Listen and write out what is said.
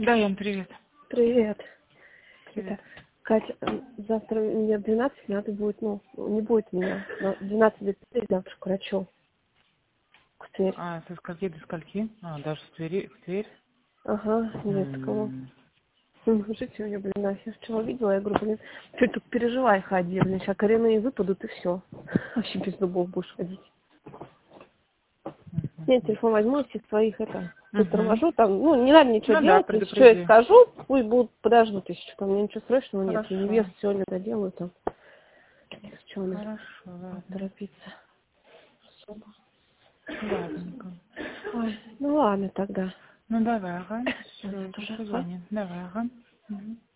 Да, Ян, привет. Привет. Привет. Это, Катя, завтра мне в 12 надо будет, не будет меня, но в 12 до завтра к врачу, к Тверь. А, со скольки до скольки? А, даже в Тверь? Ага, Невскому. Жить у меня, я вчера видела, я говорю, что ты тут переживай, ходи, сейчас коренные выпадут и все. Вообще без зубов будешь ходить. Я телефон возьму из всех своих, приторможу, там, не надо ничего Ну да, делать, если что я предупреди. скажу, пусть будут подождут, если что, у меня ничего срочного нет, и Хорошо. невест сегодня доделаю там. Что надо Хорошо, ладно. торопиться особо. Ладненько. Ой, ну ладно тогда. Ну давай, ага. Ой, Все, это до уже, свидания. Давай, ага. Мгм.